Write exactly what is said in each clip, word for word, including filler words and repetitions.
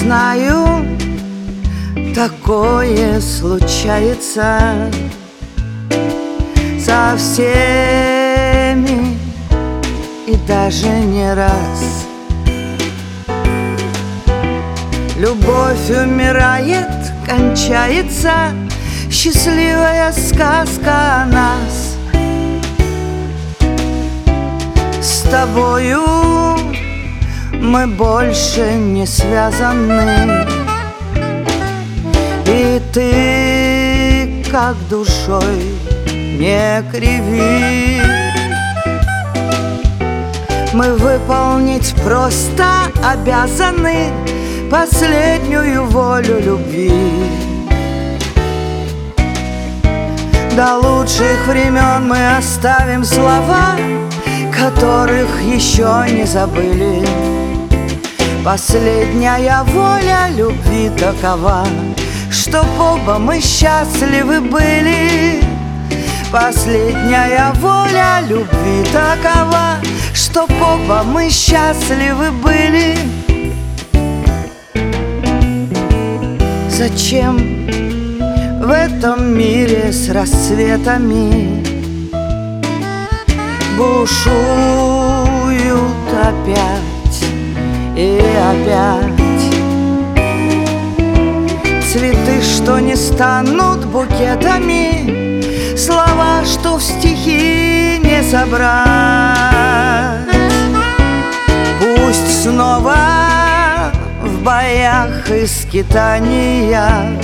знаю, такое случается со всеми и даже не раз. Любовь умирает, кончается, счастливая сказка о нас. С тобою мы больше не связаны, и ты как душой не криви. Мы выполнить просто обязаны последнюю волю любви. До лучших времен мы оставим слова, которых еще не забыли. Последняя воля любви такова, чтоб оба мы счастливы были. Последняя воля любви такова, чтоб оба мы счастливы были. Зачем в этом мире с рассветами бушуют опять и опять цветы, что не станут букетами, слова, что в стихи не собрать? Пусть снова в боях и скитаниях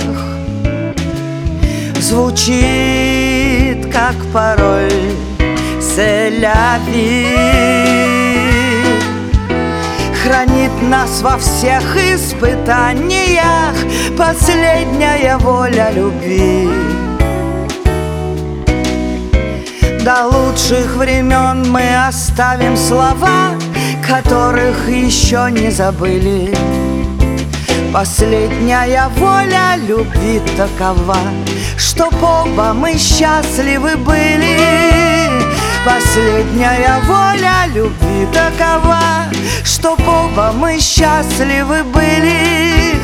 звучит, как пароль «C'est la vie». Хранит нас во всех испытаниях последняя воля любви. До лучших времен мы оставим слова, которых еще не забыли. Последняя воля любви такова, чтоб оба мы счастливы были. Последняя воля любви такова, чтоб оба мы счастливы были.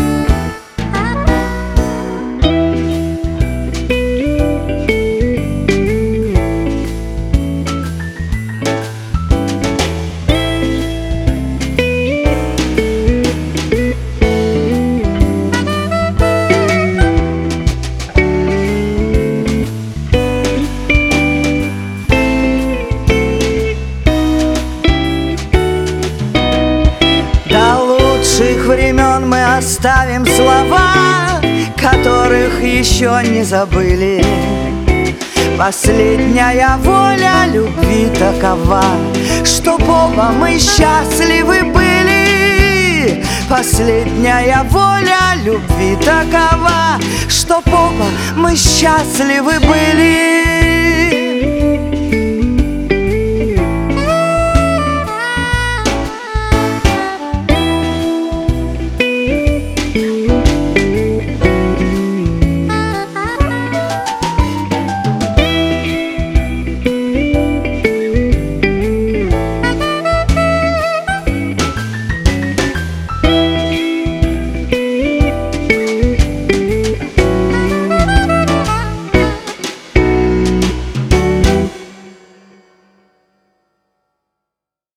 Времен мы оставим слова, которых еще не забыли. Последняя воля любви такова, чтоб оба мы счастливы были. Последняя воля любви такова, чтоб оба мы счастливы были.